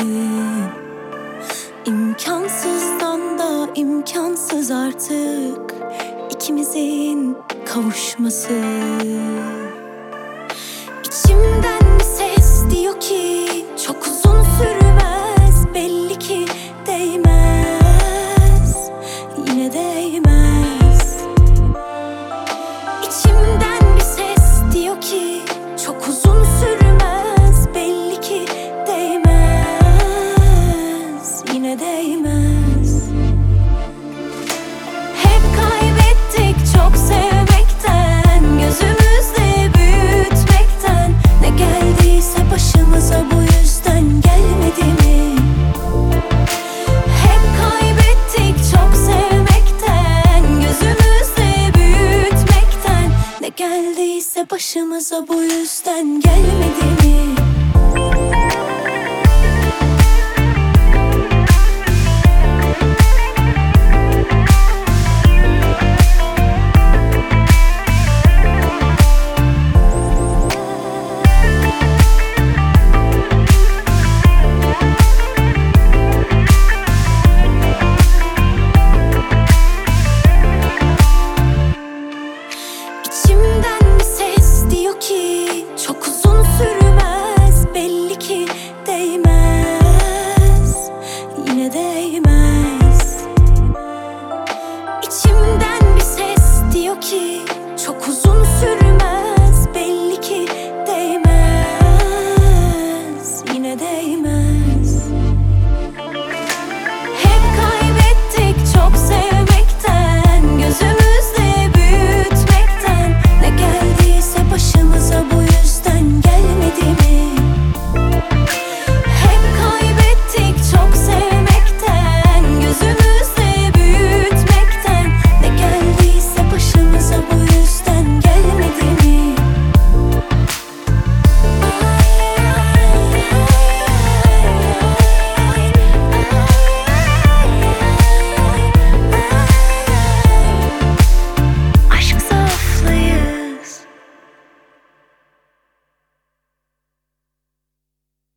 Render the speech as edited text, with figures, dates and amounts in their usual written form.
İmkansızdan da imkansız artık ikimizin kavuşması. İçimden bir ses diyor ki çok uzun sürmez, belli ki değmez, yine değmez. İçimden bir ses diyor ki çok uzun sürmez, belli ki değmez, yine değmez. Hep kaybettik çok sevmekten, gözümüzde büyütmekten. Ne geldiyse başımıza bu yüzden gelmedi mi? Hep kaybettik çok sevmekten, gözümüzde büyütmekten. Ne geldiyse başımıza bu yüzden gelmedi mi?